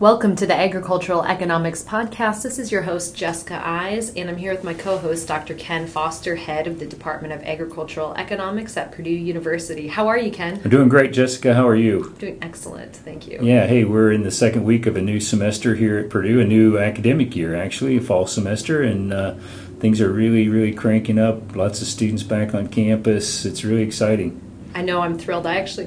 Welcome to the Agricultural Economics Podcast. This is your host, Jessica Eyes, and I'm here with my co-host, Dr. Ken Foster, head of the Department of Agricultural Economics at Purdue University. How are you, Ken? I'm doing great, Jessica. How are you? Doing excellent, thank you. Yeah, hey, we're in the second week of a new semester here at Purdue, a new academic year, actually, a fall semester, and things are really cranking up. Lots of students back on campus. It's really exciting. I know, I'm thrilled. I actually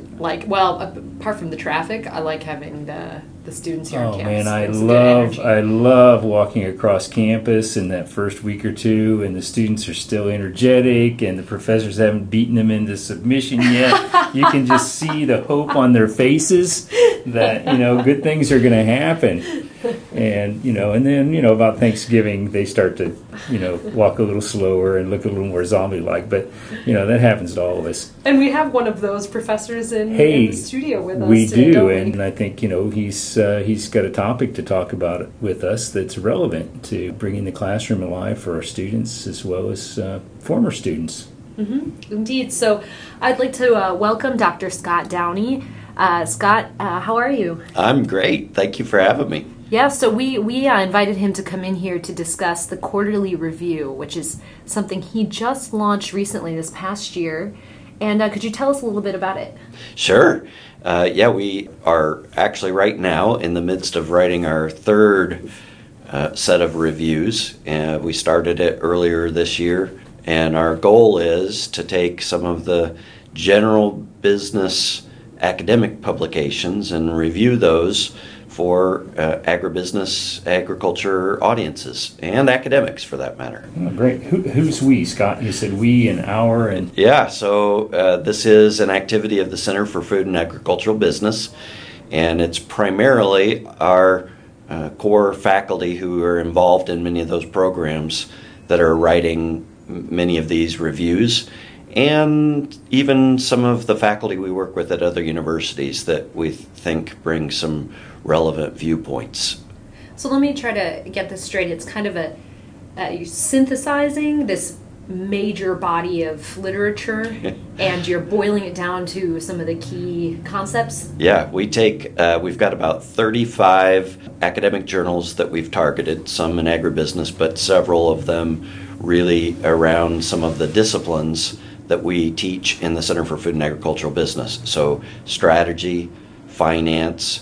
apart from the traffic, I like having the students here on campus. Oh man, I love walking across campus in that first week or two, and the students are still energetic, and the professors haven't beaten them into submission yet. You can just see the hope on their faces that, good things are going to happen. And, and then, about Thanksgiving, they start to, walk a little slower and look a little more zombie-like. But, that happens to all of us. And we have one of those professors in the studio with us we today, do, and I think, he's got a topic to talk about with us that's relevant to bringing the classroom alive for our students as well as former students. Mm-hmm. Indeed. So I'd like to welcome Dr. Scott Downey. Scott, how are you? I'm great. Thank you for having me. Yeah, so we invited him to come in here to discuss the quarterly review, which is something he just launched recently this past year. And could you tell us a little bit about it? Sure. We are actually right now in the midst of writing our third set of reviews. We started it earlier this year, and our goal is to take some of the general business academic publications and review those for agribusiness, agriculture audiences, and academics for that matter. Oh, great. Who's we, Scott? You said we and our and... Yeah, so this is an activity of the Center for Food and Agricultural Business, and it's primarily our core faculty who are involved in many of those programs that are writing many of these reviews, and even some of the faculty we work with at other universities that we think bring some relevant viewpoints. So let me try to get this straight. It's kind of you're synthesizing this major body of literature and you're boiling it down to some of the key concepts? Yeah, we've got about 35 academic journals that we've targeted, some in agribusiness, but several of them really around some of the disciplines that we teach in the Center for Food and Agricultural Business. So strategy, finance,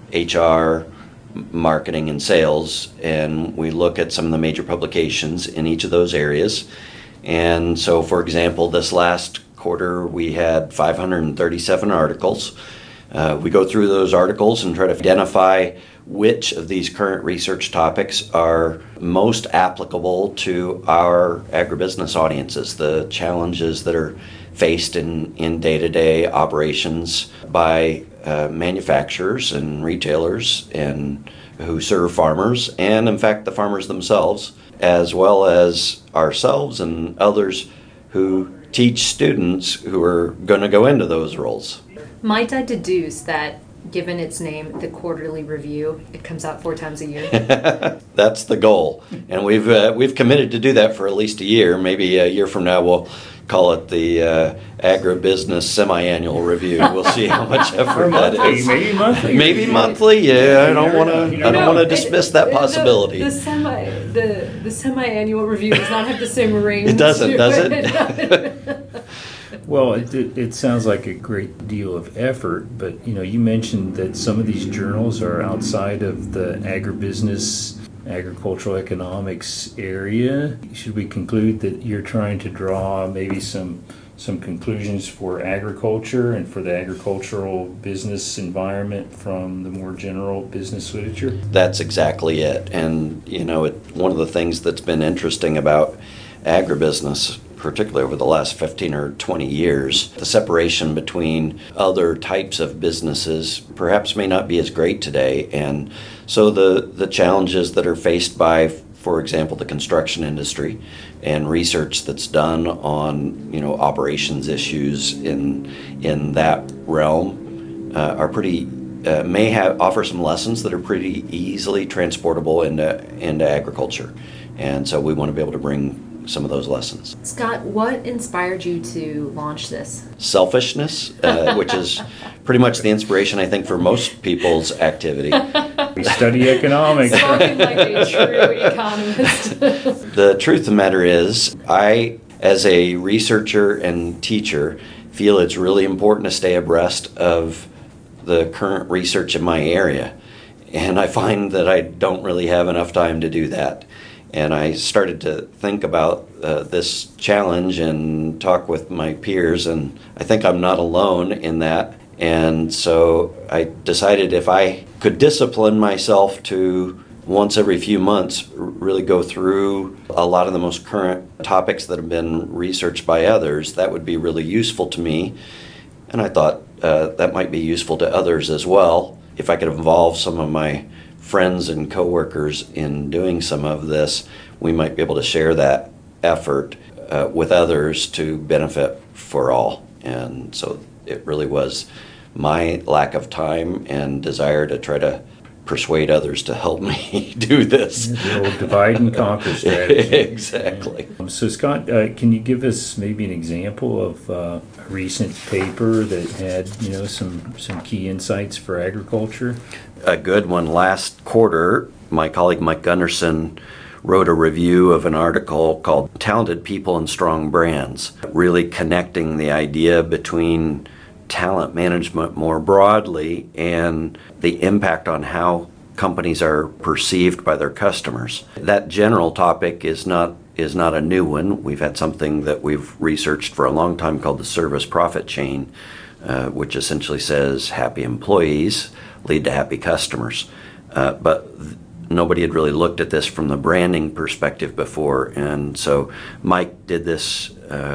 HR, marketing, and sales, and we look at some of the major publications in each of those areas. And so, for example, this last quarter we had 537 articles. We go through those articles and try to identify which of these current research topics are most applicable to our agribusiness audiences, the challenges that are faced in day-to-day operations by manufacturers and retailers and who serve farmers, and in fact the farmers themselves, as well as ourselves and others who teach students who are going to go into those roles. Might I deduce that, given its name, the Quarterly Review, it comes out 4 times a year? That's the goal, and we've committed to do that for at least a year. Maybe a year from now we'll call it the Agribusiness Semi-Annual Review. We'll see how much effort that is. Maybe monthly. Maybe monthly. Yeah, I don't want to dismiss that possibility. The semi-annual review does not have the same ring. It doesn't, does it? Well, it sounds like a great deal of effort, but you mentioned that some of these journals are outside of the agribusiness, agricultural economics area. Should we conclude that you're trying to draw maybe some conclusions for agriculture and for the agricultural business environment from the more general business literature? That's exactly it. And, one of the things that's been interesting about agribusiness, particularly over the last 15 or 20 years, the separation between other types of businesses perhaps may not be as great today. And so the challenges that are faced by, for example, the construction industry and research that's done on, operations issues in that realm are pretty offer some lessons that are pretty easily transportable into agriculture. And so we want to be able to bring some of those lessons. Scott, what inspired you to launch this? Selfishness, which is pretty much the inspiration, I think, for most people's activity. We study economics. Spoken like a true economist. The truth of the matter is, I, as a researcher and teacher, feel it's really important to stay abreast of the current research in my area. And I find that I don't really have enough time to do that. And I started to think about this challenge and talk with my peers, and I think I'm not alone in that. And so I decided if I could discipline myself to once every few months really go through a lot of the most current topics that have been researched by others, that would be really useful to me. And I thought that might be useful to others as well. If I could involve some of my friends and coworkers in doing some of this, we might be able to share that effort with others to benefit for all. And so it really was my lack of time and desire to try to persuade others to help me do this. The old divide and conquer strategy. Exactly. So Scott, can you give us maybe an example of a recent paper that had, some key insights for agriculture? A good one. Last quarter, my colleague Mike Gunderson wrote a review of an article called Talented People and Strong Brands, really connecting the idea between talent management more broadly and the impact on how companies are perceived by their customers. That general topic is not a new one. We've had something that we've researched for a long time called the service profit chain, which essentially says happy employees lead to happy customers. But nobody had really looked at this from the branding perspective before, and so Mike did this,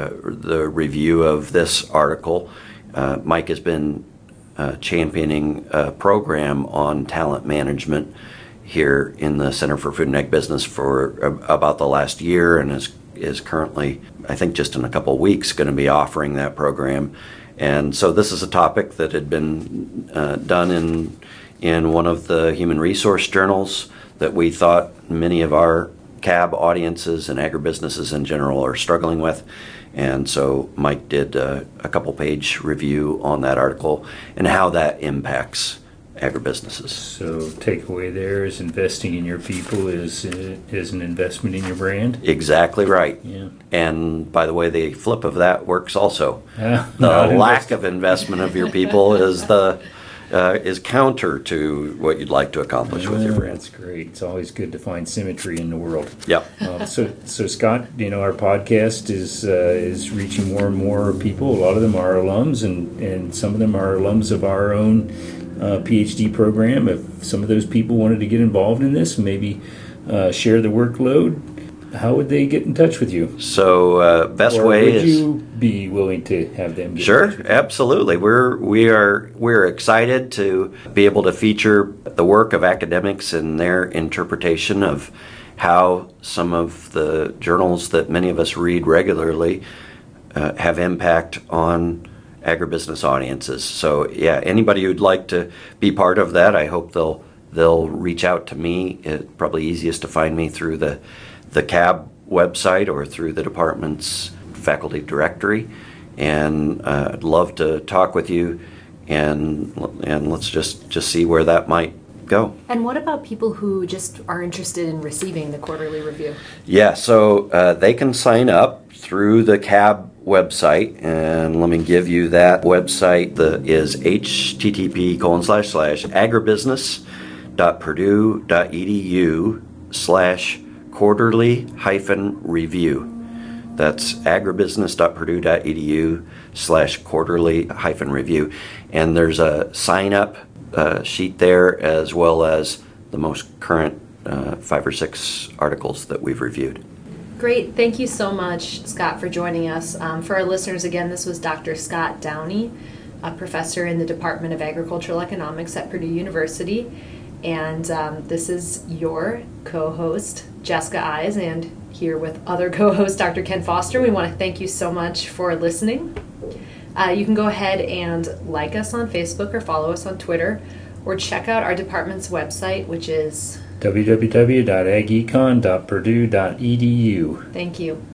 the review of this article. Mike has been championing a program on talent management here in the Center for Food and Ag Business for about the last year, and is currently, I think just in a couple of weeks, going to be offering that program. And so this is a topic that had been done in one of the human resource journals that we thought many of our CAB audiences and agribusinesses in general are struggling with. And so Mike did a couple-page review on that article and how that impacts agribusinesses. So takeaway there is investing in your people is an investment in your brand? Exactly right. Yeah. And by the way, the flip of that works also. The lack of investment of your people is counter to what you'd like to accomplish with your brand. That's great. It's always good to find symmetry in the world. Yep. So Scott, our podcast is reaching more and more people. A lot of them are alums, and some of them are alums of our own PhD program. If some of those people wanted to get involved in this, maybe share the workload, how would they get in touch with you? So best way would is, you be willing to have them get in sure, touch with you? absolutely. We're excited to be able to feature the work of academics and their interpretation of how some of the journals that many of us read regularly have impact on agribusiness audiences. So yeah, anybody who'd like to be part of that, I hope they'll reach out to me. It's probably easiest to find me through the CAB website or through the department's faculty directory, and I'd love to talk with you, and let's just see where that might go. And what about people who just are interested in receiving the quarterly review? Yeah, so they can sign up through the CAB website, and let me give you that website. That is http://agribusiness.purdue.edu/quarterly-review. That's agribusiness.purdue.edu/quarterly-review. And there's a sign up sheet there, as well as the most current 5 or 6 articles that we've reviewed. Great. Thank you so much, Scott, for joining us. For our listeners, again, this was Dr. Scott Downey, a professor in the Department of Agricultural Economics at Purdue University. And this is your co-host, Jessica Eyes, and here with other co-host, Dr. Ken Foster. We want to thank you so much for listening. You can go ahead and like us on Facebook or follow us on Twitter, or check out our department's website, which is www.agecon.purdue.edu. Thank you.